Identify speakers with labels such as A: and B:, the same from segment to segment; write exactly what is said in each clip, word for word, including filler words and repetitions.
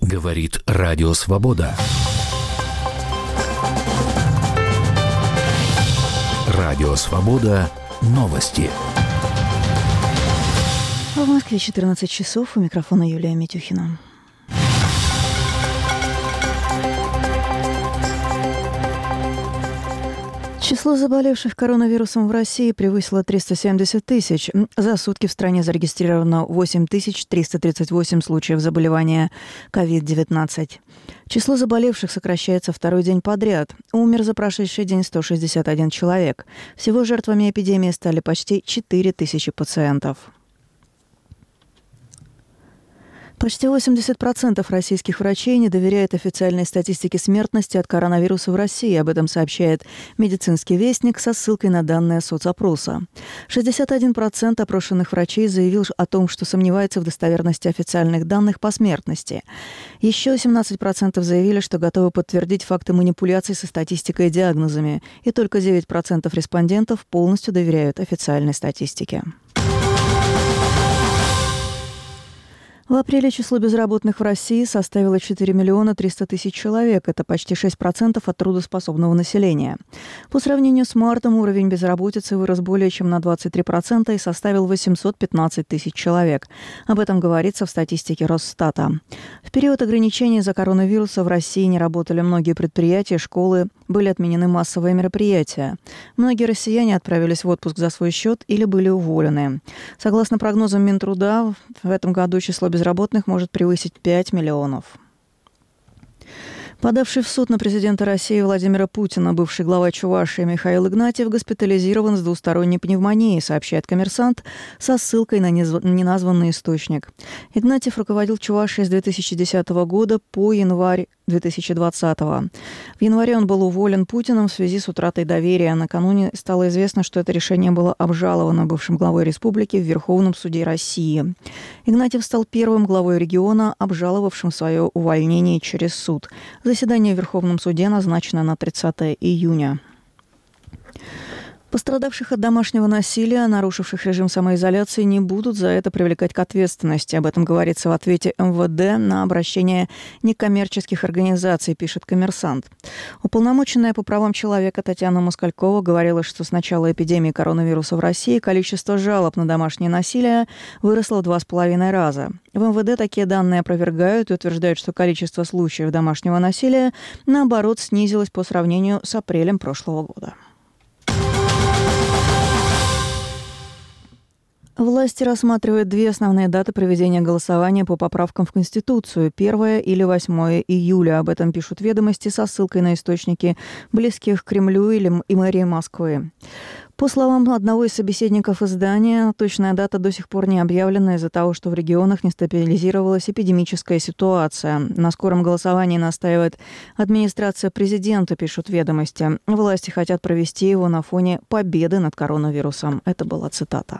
A: Говорит Радио Свобода. Радио Свобода. Новости.
B: В Москве четырнадцать часов. У микрофона Юлия Митюхина. Число заболевших коронавирусом в России превысило триста семьдесят тысяч. За сутки в стране зарегистрировано восемь тысяч триста тридцать восемь случаев заболевания ковид девятнадцать. Число заболевших сокращается второй день подряд. Умер за прошедший день сто шестьдесят один человек. Всего жертвами эпидемии стали почти четыре тысячи пациентов. Почти восемьдесят процентов российских врачей не доверяют официальной статистике смертности от коронавируса в России. Об этом сообщает «Медицинский вестник» со ссылкой на данные соцопроса. шестьдесят один процент опрошенных врачей заявил о том, что сомневается в достоверности официальных данных по смертности. Еще семнадцать процентов заявили, что готовы подтвердить факты манипуляций со статистикой и диагнозами. И только девять процентов респондентов полностью доверяют официальной статистике. В апреле число безработных в России составило четыре миллиона триста тысяч человек. Это почти шесть процентов от трудоспособного населения. По сравнению с мартом уровень безработицы вырос более чем на двадцать три процента и составил восемьсот пятнадцать тысяч человек. Об этом говорится в статистике Росстата. В период ограничений из-за коронавируса в России не работали многие предприятия, школы, были отменены массовые мероприятия. Многие россияне отправились в отпуск за свой счет или были уволены. Согласно прогнозам Минтруда, в этом году число безработных может превысить пять миллионов. Подавший в суд на президента России Владимира Путина бывший глава Чувашии Михаил Игнатьев госпитализирован с двусторонней пневмонией, сообщает «Коммерсант» со ссылкой на неназванный источник. Игнатьев руководил Чувашией с две тысячи десятого года по январь две тысячи двадцатого. В январе он был уволен Путиным в связи с утратой доверия. Накануне стало известно, что это решение было обжаловано бывшим главой республики в Верховном суде России. Игнатьев стал первым главой региона, обжаловавшим свое увольнение через суд. Заседание в Верховном суде назначено на тридцатое июня. Пострадавших от домашнего насилия, нарушивших режим самоизоляции, не будут за это привлекать к ответственности. Об этом говорится в ответе эм вэ дэ на обращение некоммерческих организаций, пишет «Коммерсант». Уполномоченная по правам человека Татьяна Москалькова говорила, что с начала эпидемии коронавируса в России количество жалоб на домашнее насилие выросло в два с половиной раза. В эм вэ дэ такие данные опровергают и утверждают, что количество случаев домашнего насилия, наоборот, снизилось по сравнению с апрелем прошлого года. Власти рассматривают две основные даты проведения голосования по поправкам в Конституцию – первое или восьмое июля. Об этом пишут «Ведомости» со ссылкой на источники, близких к Кремлю или и мэрии Москвы. По словам одного из собеседников издания, точная дата до сих пор не объявлена из-за того, что в регионах не стабилизировалась эпидемическая ситуация. На скором голосовании настаивает администрация президента, пишут «Ведомости». Власти хотят провести его на фоне победы над коронавирусом. Это была цитата.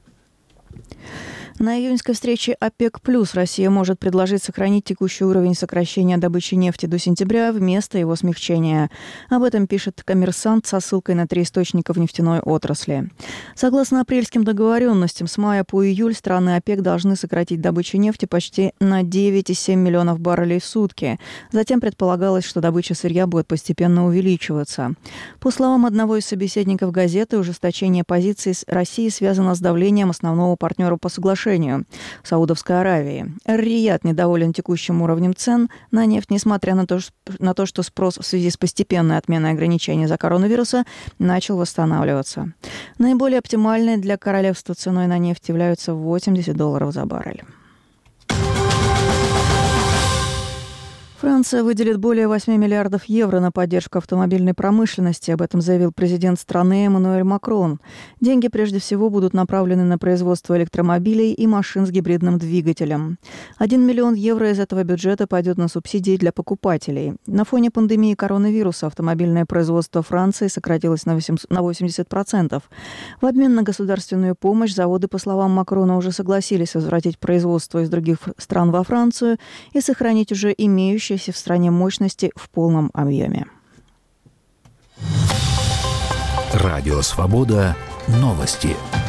B: На июньской встрече ОПЕК+, Россия может предложить сохранить текущий уровень сокращения добычи нефти до сентября вместо его смягчения. Об этом пишет «Коммерсант» со ссылкой на три источника в нефтяной отрасли. Согласно апрельским договоренностям, с мая по июль страны ОПЕК должны сократить добычу нефти почти на девять целых семь десятых миллионов баррелей в сутки. Затем предполагалось, что добыча сырья будет постепенно увеличиваться. По словам одного из собеседников газеты, ужесточение позиций России связано с давлением основного партнера по соглашению – Саудовской Аравии. Эр-Рияд недоволен текущим уровнем цен на нефть, несмотря на то, на то, что спрос в связи с постепенной отменой ограничений из-за коронавируса начал восстанавливаться. Наиболее оптимальной для королевства ценой на нефть являются восемьдесят долларов за баррель. Франция выделит более восемь миллиардов евро на поддержку автомобильной промышленности. Об этом заявил президент страны Эммануэль Макрон. Деньги прежде всего будут направлены на производство электромобилей и машин с гибридным двигателем. Один миллион евро из этого бюджета пойдет на субсидии для покупателей. На фоне пандемии коронавируса автомобильное производство Франции сократилось на восемьдесят процентов. В обмен на государственную помощь заводы, по словам Макрона, уже согласились возвратить производство из других стран во Францию и сохранить уже имеющиеся в стране мощности в полном объеме.
A: Радио «Свобода». Новости.